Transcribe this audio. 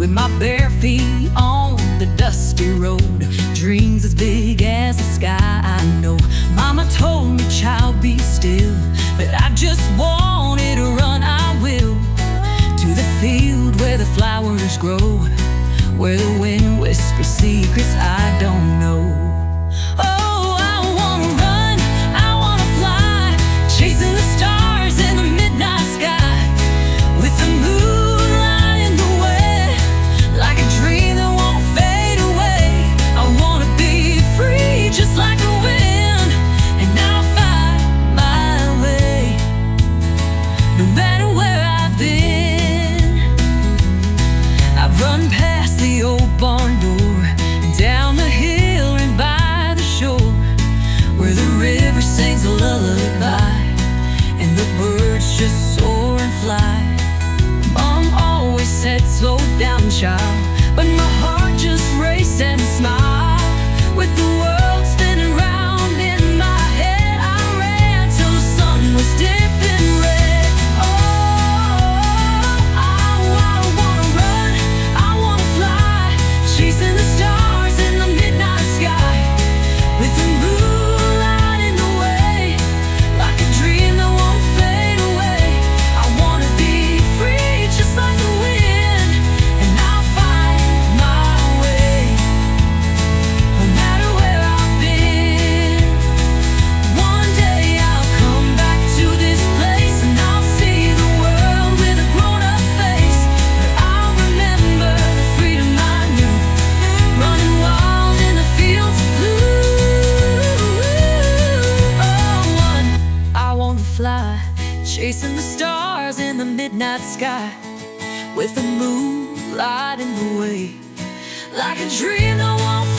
with my bare feet on the dusty road. Dreams as big as the sky, I know. Mama told me, child, be still, but I just wanted to run. I will to the field where the flowers grow, where the wind whispers secrets I don't know. Oh, I wanna run, I wanna fly, chasing the stars in the midnight sky, with the moonlight in the way, like a dream that won't fade away. I wanna be free, just like the wind, and I'll find my way, no matter where I've been. I've run past the old barn door, down the hill and by the shore, where the river sings a lullaby and the birds just soar and fly. Mom always said, slow down, child, but my heart just raced and smiled. With the world spinning round in my head, I ran till the sun was dipping red. Oh, I wanna run, I wanna fly, chasing the stars in the midnight sky, with the moonlight in the way, like a dream that won't fade away. I wanna be free, just like the wind, and I'll find my way, no matter where I've been. One day I'll come back to this place, and I'll see the world with a grown-up face, but I'll remember the freedom I knew, running wild in the fields of blue. Oh, one, I wanna fly, chasing the stars in the midnight sky, with the moonlight in the way, like a dream that won't